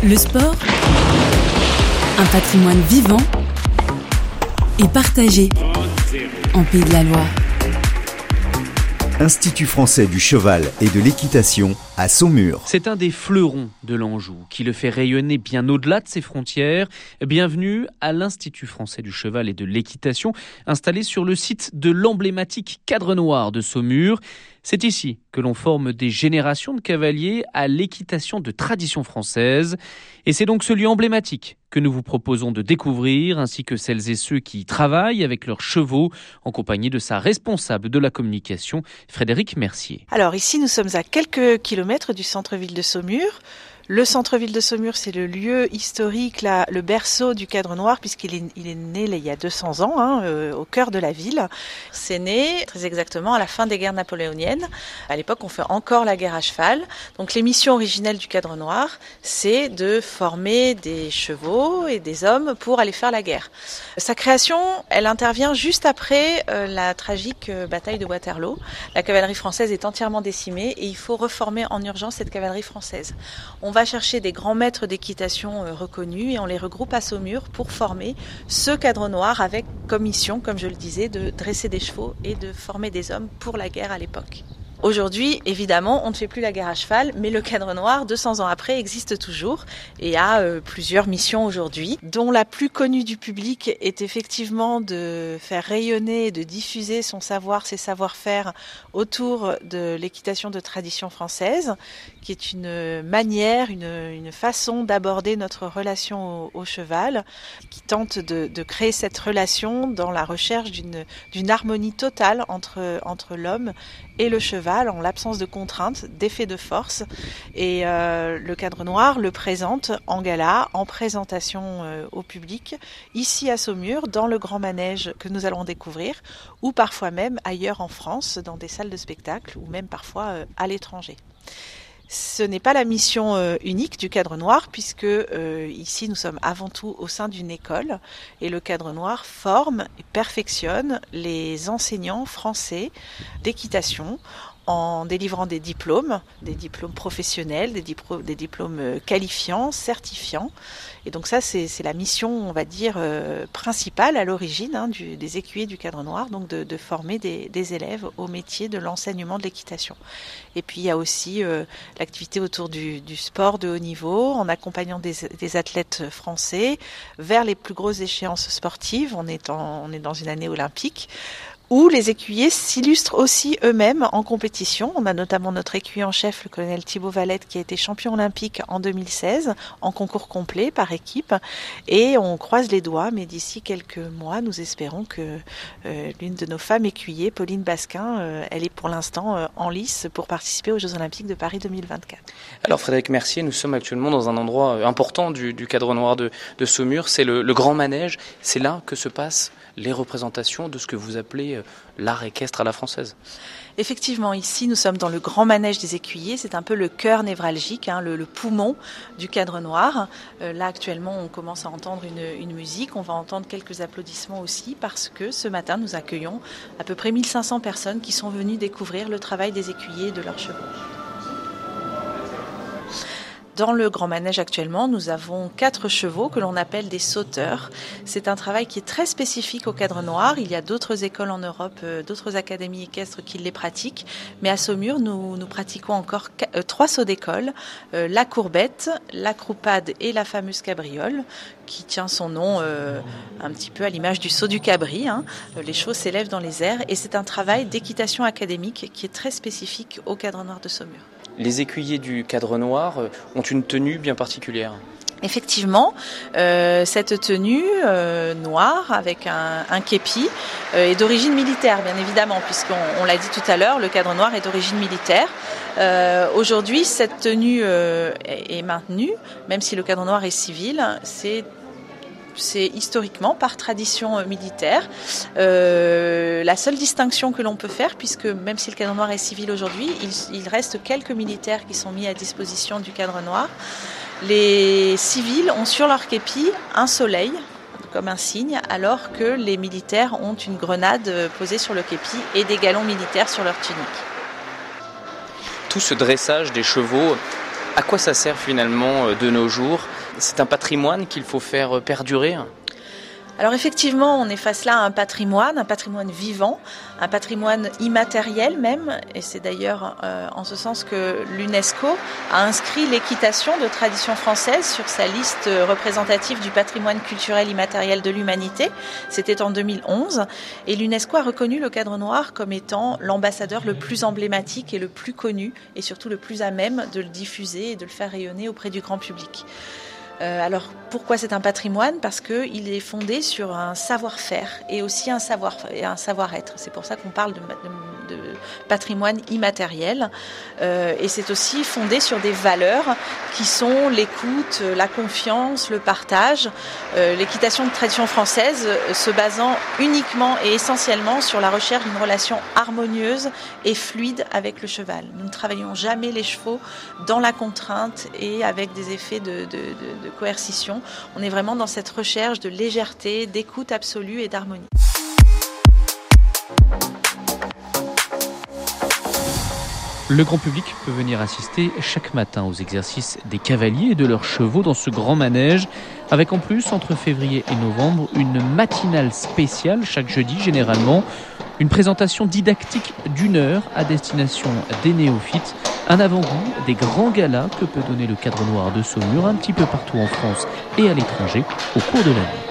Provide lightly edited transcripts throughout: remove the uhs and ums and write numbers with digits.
Le sport, un patrimoine vivant et partagé en Pays de la Loire. Institut français du cheval et de l'équitation à Saumur. C'est un des fleurons de l'Anjou qui le fait rayonner bien au-delà de ses frontières. Bienvenue à l'Institut français du cheval et de l'équitation, installé sur le site de l'emblématique Cadre Noir de Saumur. C'est ici que l'on forme des générations de cavaliers à l'équitation de tradition française. Et c'est donc ce lieu emblématique que nous vous proposons de découvrir, ainsi que celles et ceux qui y travaillent avec leurs chevaux, en compagnie de sa responsable de la communication, Frédéric Mercier. Alors ici, nous sommes à quelques kilomètres du centre-ville de Saumur. Le centre-ville de Saumur, c'est le lieu historique, le berceau du Cadre Noir, puisqu'il est né il y a 200 ans, au cœur de la ville. C'est né très exactement à la fin des guerres napoléoniennes. À l'époque, on fait encore la guerre à cheval. Donc les missions originelles du Cadre Noir, c'est de former des chevaux et des hommes pour aller faire la guerre. Sa création, elle intervient juste après la tragique bataille de Waterloo. La cavalerie française est entièrement décimée et il faut reformer en urgence cette cavalerie française. On va chercher des grands maîtres d'équitation reconnus et on les regroupe à Saumur pour former ce Cadre Noir avec comme mission, comme je le disais, de dresser des chevaux et de former des hommes pour la guerre à l'époque. Aujourd'hui, évidemment, on ne fait plus la guerre à cheval, mais le Cadre Noir, 200 ans après, existe toujours et a plusieurs missions aujourd'hui, dont la plus connue du public est effectivement de faire rayonner et de diffuser son savoir, ses savoir-faire autour de l'équitation de tradition française, qui est une manière, une façon d'aborder notre relation au cheval, qui tente de créer cette relation dans la recherche d'une harmonie totale entre l'homme et le cheval, en l'absence de contraintes, d'effets de force. Et le Cadre Noir le présente en gala, en présentation au public, ici à Saumur, dans le grand manège que nous allons découvrir, ou parfois même ailleurs en France, dans des salles de spectacle, ou même parfois à l'étranger. Ce n'est pas la mission unique du Cadre Noir, puisque ici nous sommes avant tout au sein d'une école et le Cadre Noir forme et perfectionne les enseignants français d'équitation en délivrant des diplômes professionnels, des diplômes qualifiants, certifiants. Et donc ça, c'est la mission, on va dire, principale à l'origine des écuyers du Cadre Noir, donc de former des élèves au métier de l'enseignement de l'équitation. Et puis il y a aussi l'activité autour du sport de haut niveau, en accompagnant des athlètes français vers les plus grosses échéances sportives. On est dans une année olympique, où les écuyers s'illustrent aussi eux-mêmes en compétition. On a notamment notre écuyer en chef, le colonel Thibaut Valette, qui a été champion olympique en 2016, en concours complet par équipe. Et on croise les doigts, mais d'ici quelques mois, nous espérons que l'une de nos femmes écuyers, Pauline Basquin, elle est pour l'instant en lice pour participer aux Jeux Olympiques de Paris 2024. Alors Frédéric Mercier, nous sommes actuellement dans un endroit important du Cadre Noir de Saumur, c'est le grand manège. C'est là que se passent les représentations de ce que vous appelez l'art équestre à la française. Effectivement, ici nous sommes dans le grand manège des écuyers, c'est un peu le cœur névralgique, le poumon du Cadre Noir. Là actuellement on commence à entendre une musique, on va entendre quelques applaudissements aussi parce que ce matin nous accueillons à peu près 1500 personnes qui sont venues découvrir le travail des écuyers et de leurs chevaux. Dans le grand manège actuellement, nous avons 4 chevaux que l'on appelle des sauteurs. C'est un travail qui est très spécifique au Cadre Noir. Il y a d'autres écoles en Europe, d'autres académies équestres qui les pratiquent. Mais à Saumur, nous pratiquons encore 3 sauts d'école. La courbette, la croupade et la fameuse cabriole, qui tient son nom un petit peu à l'image du saut du cabri. Les chevaux s'élèvent dans les airs et c'est un travail d'équitation académique qui est très spécifique au Cadre Noir de Saumur. Les écuyers du Cadre Noir ont une tenue bien particulière. Effectivement, cette tenue noire avec un képi est d'origine militaire, bien évidemment, puisqu'on l'a dit tout à l'heure, le Cadre Noir est d'origine militaire. Aujourd'hui, cette tenue est maintenue, même si le Cadre Noir est civil, c'est historiquement par tradition militaire. La seule distinction que l'on peut faire, puisque même si le Cadre Noir est civil aujourd'hui, il reste quelques militaires qui sont mis à disposition du Cadre Noir. Les civils ont sur leur képi un soleil comme un signe, alors que les militaires ont une grenade posée sur le képi et des galons militaires sur leur tunique. Tout ce dressage des chevaux À quoi ça sert finalement de nos jours ? C'est un patrimoine qu'il faut faire perdurer ? Alors effectivement, on est face là à un patrimoine vivant, un patrimoine immatériel même, et c'est d'ailleurs en ce sens que l'UNESCO a inscrit l'équitation de tradition française sur sa liste représentative du patrimoine culturel immatériel de l'humanité. C'était en 2011, et l'UNESCO a reconnu le Cadre Noir comme étant l'ambassadeur le plus emblématique et le plus connu, et surtout le plus à même de le diffuser et de le faire rayonner auprès du grand public. Alors pourquoi c'est un patrimoine ? Parce qu'il est fondé sur un savoir-faire et aussi un savoir-être. C'est pour ça qu'on parle de patrimoine immatériel. Et c'est aussi fondé sur des valeurs qui sont l'écoute, la confiance, le partage. L'équitation de tradition française se basant uniquement et essentiellement sur la recherche d'une relation harmonieuse et fluide avec le cheval. Nous ne travaillons jamais les chevaux dans la contrainte et avec des effets de coercition. On est vraiment dans cette recherche de légèreté, d'écoute absolue et d'harmonie. Le grand public peut venir assister chaque matin aux exercices des cavaliers et de leurs chevaux dans ce grand manège, avec en plus, entre février et novembre, une matinale spéciale chaque jeudi généralement, une présentation didactique d'1 heure à destination des néophytes, un avant-goût des grands galas que peut donner le Cadre Noir de Saumur un petit peu partout en France et à l'étranger au cours de l'année.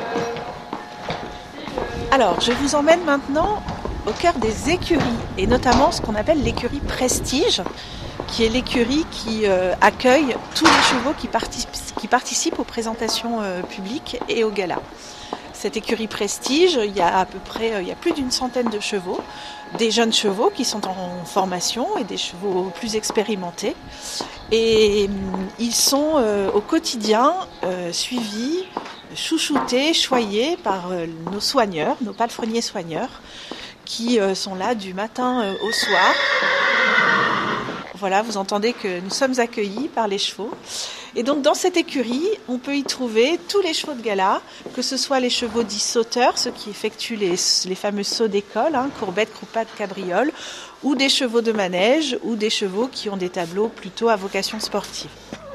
Alors, je vous emmène maintenant au cœur des écuries, et notamment ce qu'on appelle l'écurie Prestige, qui est l'écurie qui accueille tous les chevaux qui participent aux présentations publiques et aux galas. Cette écurie Prestige, il y a plus d'une centaine de chevaux, des jeunes chevaux qui sont en formation et des chevaux plus expérimentés. Et ils sont au quotidien suivis, chouchoutés, choyés par nos soigneurs, nos palefreniers soigneurs, qui sont là du matin au soir. Voilà, vous entendez que nous sommes accueillis par les chevaux. Et donc dans cette écurie, on peut y trouver tous les chevaux de gala, que ce soit les chevaux dits sauteurs, ceux qui effectuent les fameux sauts d'école, courbettes, croupades, cabrioles, ou des chevaux de manège, ou des chevaux qui ont des tableaux plutôt à vocation sportive.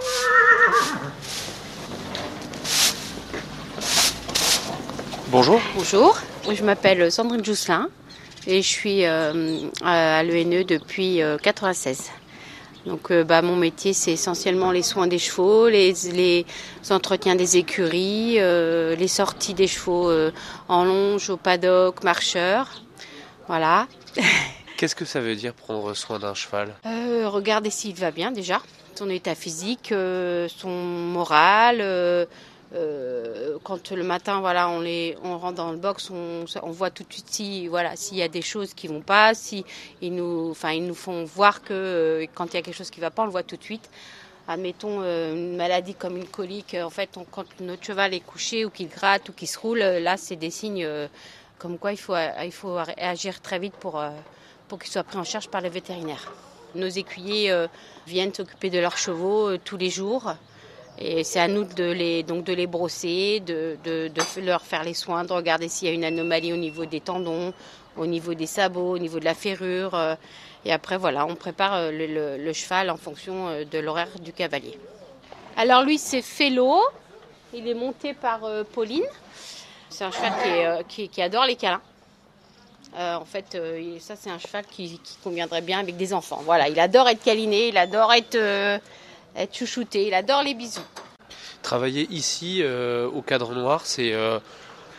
Bonjour. Bonjour, je m'appelle Sandrine Jousselin et je suis à l'ENE depuis 1996. Donc mon métier, c'est essentiellement les soins des chevaux, les entretiens des écuries, les sorties des chevaux en longe, au paddock, marcheurs. Voilà. Qu'est-ce que ça veut dire prendre soin d'un cheval ? Regarder s'il va bien déjà, son état physique, son moral. Quand le matin, voilà, on rentre dans le box, on voit tout de suite s'il y a des choses qui vont pas, ils nous font voir que quand il y a quelque chose qui va pas, on le voit tout de suite. Admettons une maladie comme une colique, en fait, quand notre cheval est couché ou qu'il gratte ou qu'il se roule, là, c'est des signes comme quoi il faut agir très vite pour qu'il soit pris en charge par le vétérinaire. Nos écuyers viennent s'occuper de leurs chevaux tous les jours. Et c'est à nous de les brosser, de leur faire les soins, de regarder s'il y a une anomalie au niveau des tendons, au niveau des sabots, au niveau de la ferrure. Et après, voilà, on prépare le cheval en fonction de l'horaire du cavalier. Alors lui, c'est Félo. Il est monté par Pauline. C'est un cheval qui adore les câlins. En fait, ça, c'est un cheval qui conviendrait bien avec des enfants. Voilà, il adore être câliné, il adore être chouchouté, il adore les bisous. Travailler ici au Cadre Noir, c'est quoi ?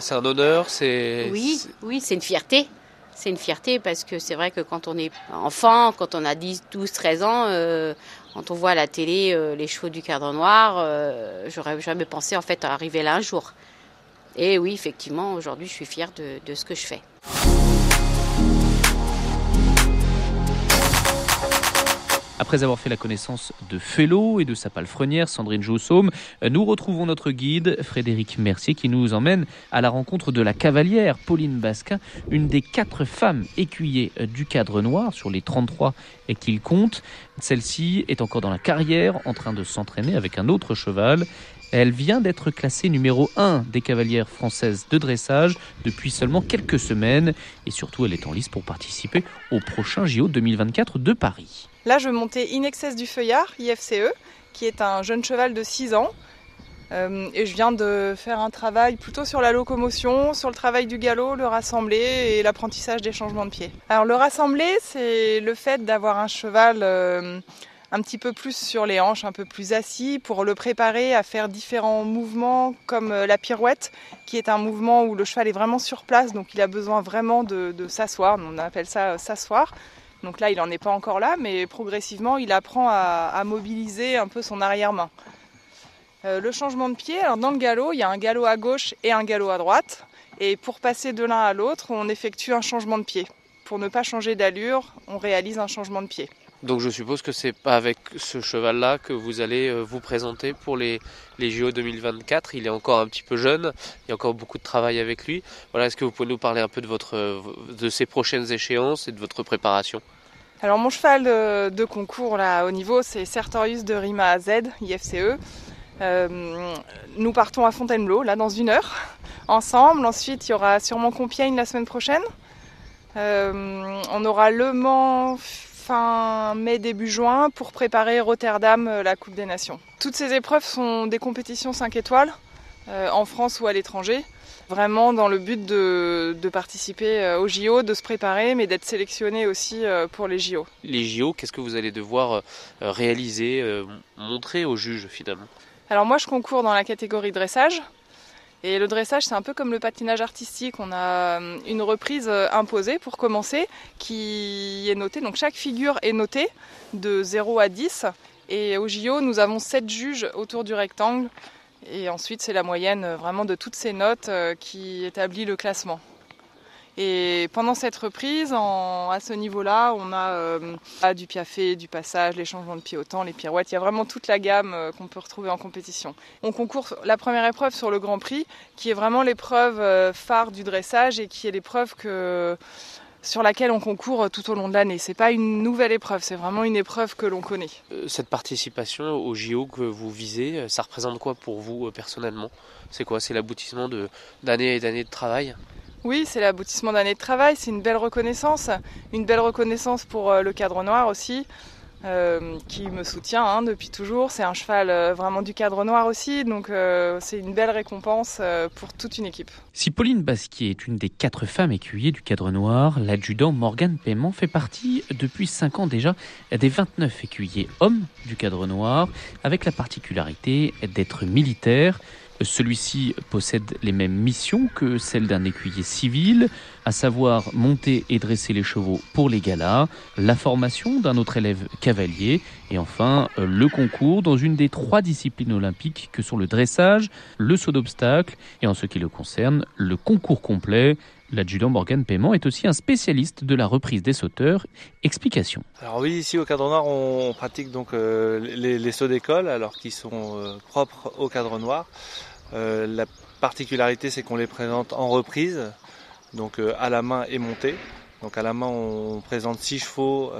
C'est un honneur ? Oui, c'est une fierté. C'est une fierté parce que c'est vrai que quand on est enfant, quand on a 10, 12, 13 ans, quand on voit à la télé les chevaux du Cadre Noir, j'aurais jamais pensé en fait à arriver là un jour. Et oui, effectivement, aujourd'hui, je suis fière de ce que je fais. Après avoir fait la connaissance de Félo et de sa palefrenière Sandrine Jousselin, nous retrouvons notre guide Frédéric Mercier qui nous emmène à la rencontre de la cavalière Pauline Basquin, une des 4 femmes écuyers du Cadre Noir sur les 33 qu'il compte. Celle-ci est encore dans la carrière en train de s'entraîner avec un autre cheval. Elle vient d'être classée numéro 1 des cavalières françaises de dressage depuis seulement quelques semaines. Et surtout, elle est en lice pour participer au prochain JO 2024 de Paris. Là, je montais In Excess du Feuillard, IFCE, qui est un jeune cheval de 6 ans. Et je viens de faire un travail plutôt sur la locomotion, sur le travail du galop, le rassemblé et l'apprentissage des changements de pied. Alors le rassemblé, c'est le fait d'avoir un cheval un petit peu plus sur les hanches, un peu plus assis, pour le préparer à faire différents mouvements comme la pirouette, qui est un mouvement où le cheval est vraiment sur place, donc il a besoin vraiment de s'asseoir, on appelle ça s'asseoir. Donc là, il n'en est pas encore là, mais progressivement, il apprend à mobiliser un peu son arrière-main. Le changement de pied, alors dans le galop, il y a un galop à gauche et un galop à droite. Et pour passer de l'un à l'autre, on effectue un changement de pied. Pour ne pas changer d'allure, on réalise un changement de pied. Donc je suppose que c'est pas avec ce cheval-là que vous allez vous présenter pour les JO 2024. Il est encore un petit peu jeune, il y a encore beaucoup de travail avec lui. Voilà, est-ce que vous pouvez nous parler un peu de ces prochaines échéances et de votre préparation ? Alors mon cheval de concours là, au niveau, c'est Sertorius de Rima AZ, IFCE. Nous partons à Fontainebleau, là, dans 1 heure, ensemble. Ensuite, il y aura sûrement Compiègne la semaine prochaine. On aura Le Mans fin mai, début juin, pour préparer Rotterdam, la Coupe des Nations. Toutes ces épreuves sont des compétitions 5 étoiles, en France ou à l'étranger. Vraiment dans le but de participer aux JO, de se préparer, mais d'être sélectionné aussi pour les JO. Les JO, qu'est-ce que vous allez devoir réaliser, montrer aux juges finalement ? Alors moi je concours dans la catégorie dressage et le dressage c'est un peu comme le patinage artistique, on a une reprise imposée pour commencer qui est notée, donc chaque figure est notée de 0 à 10 et au JO nous avons 7 juges autour du rectangle et ensuite c'est la moyenne vraiment de toutes ces notes qui établit le classement. Et pendant cette reprise, à ce niveau-là, on a du piafé, du passage, les changements de pied au temps, les pirouettes. Il y a vraiment toute la gamme qu'on peut retrouver en compétition. On concourt la première épreuve sur le Grand Prix, qui est vraiment l'épreuve phare du dressage et qui est l'épreuve sur laquelle on concourt tout au long de l'année. C'est pas une nouvelle épreuve, c'est vraiment une épreuve que l'on connaît. Cette participation au JO que vous visez, ça représente quoi pour vous personnellement ? C'est quoi ? C'est l'aboutissement d'années et d'années de travail ? Oui, c'est l'aboutissement d'années de travail, c'est une belle reconnaissance pour le Cadre Noir aussi, qui me soutient depuis toujours. C'est un cheval vraiment du Cadre Noir aussi, donc c'est une belle récompense pour toute une équipe. Si Pauline Basquier est une des 4 femmes écuyers du Cadre Noir, l'adjudant Morgane Paiement fait partie depuis 5 ans déjà des 29 écuyers hommes du Cadre Noir, avec la particularité d'être militaire. Celui-ci possède les mêmes missions que celles d'un écuyer civil, à savoir monter et dresser les chevaux pour les galas, la formation d'un autre élève cavalier et enfin le concours dans une des 3 disciplines olympiques que sont le dressage, le saut d'obstacle et en ce qui le concerne, le concours complet. L'adjudant Morgane Paiement est aussi un spécialiste de la reprise des sauteurs. Explication. Alors oui, ici au Cadre Noir, on pratique donc les sauts d'école, alors qui sont propres au Cadre Noir. La particularité, c'est qu'on les présente en reprise, donc à la main et montée. Donc à la main, on présente 6 chevaux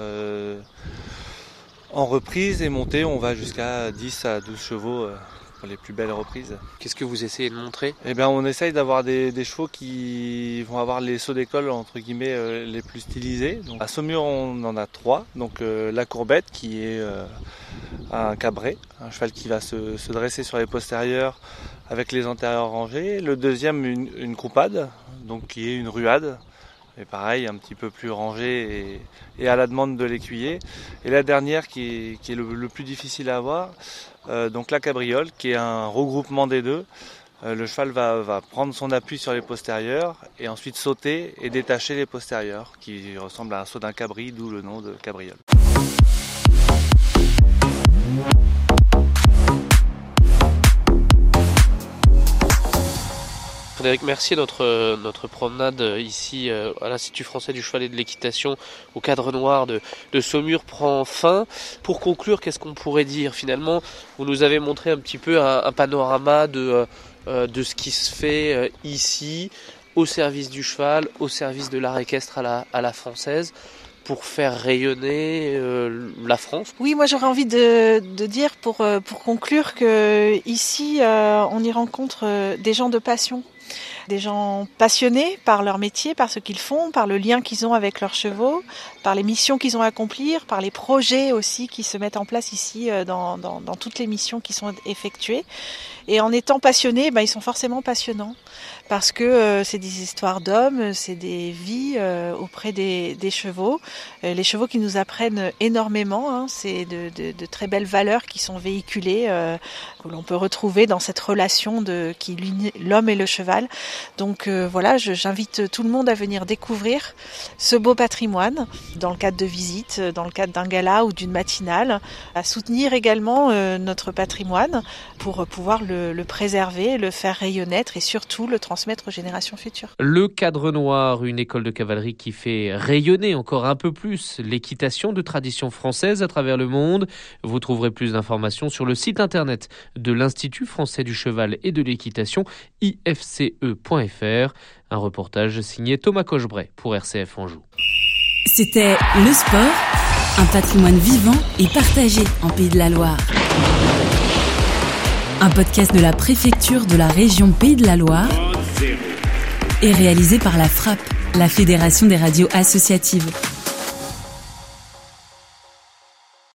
en reprise et montée, on va jusqu'à 10 à 12 chevaux pour les plus belles reprises. Qu'est-ce que vous essayez de montrer ? Eh bien, on essaye d'avoir des chevaux qui vont avoir les sauts d'école entre guillemets les plus stylisés. Donc, à Saumur, on en a 3. Donc la courbette qui est un cabré, un cheval qui va se dresser sur les postérieurs avec les antérieurs rangés. Le deuxième, une croupade, donc qui est une ruade. Et pareil, un petit peu plus rangé et à la demande de l'écuyer. Et la dernière qui est le plus difficile à avoir, donc la cabriole, qui est un regroupement des deux. Le cheval va prendre son appui sur les postérieurs et ensuite sauter et détacher les postérieurs, qui ressemble à un saut d'un cabri, d'où le nom de cabriole. Frédéric, merci. Notre promenade ici à l'Institut français du cheval et de l'équitation au Cadre Noir de Saumur prend fin. Pour conclure, qu'est-ce qu'on pourrait dire finalement ? Vous nous avez montré un petit peu un panorama de ce qui se fait ici, au service du cheval, au service de l'art équestre à la française. pour faire rayonner la France? Oui, moi j'aurais envie de dire pour conclure que ici on y rencontre des gens de passion. Des gens passionnés par leur métier, par ce qu'ils font, par le lien qu'ils ont avec leurs chevaux, par les missions qu'ils ont à accomplir, par les projets aussi qui se mettent en place ici dans toutes les missions qui sont effectuées. Et en étant passionnés, ils sont forcément passionnants parce que c'est des histoires d'hommes, c'est des vies auprès des chevaux. Les chevaux qui nous apprennent énormément, c'est de très belles valeurs qui sont véhiculées, que l'on peut retrouver dans cette relation qui lie l'homme et le cheval. Donc voilà, j'invite tout le monde à venir découvrir ce beau patrimoine dans le cadre de visites, dans le cadre d'un gala ou d'une matinale, à soutenir également notre patrimoine pour pouvoir le préserver, le faire rayonner et surtout le transmettre aux générations futures. Le Cadre Noir, une école de cavalerie qui fait rayonner encore un peu plus l'équitation de tradition française à travers le monde. Vous trouverez plus d'informations sur le site internet de l'Institut français du cheval et de l'équitation, ifce.fr. Un reportage signé Thomas Cochebray pour RCF Anjou. C'était Le Sport, un patrimoine vivant et partagé en Pays de la Loire. Un podcast de la préfecture de la région Pays de la Loire et réalisé par la FRAP, la Fédération des radios associatives.